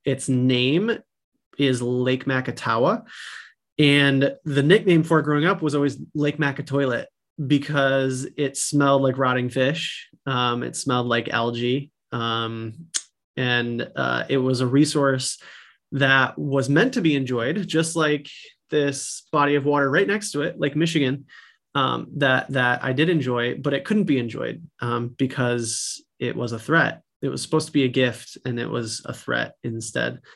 its name is Lake Makatawa. And the nickname for it growing up was always Lake Makatoilet because it smelled like rotting fish. It smelled like algae. And it was a resource that was meant to be enjoyed, just like this body of water right next to it, Lake Michigan, that I did enjoy, but it couldn't be enjoyed because it was a threat. It was supposed to be a gift, and it was a threat instead.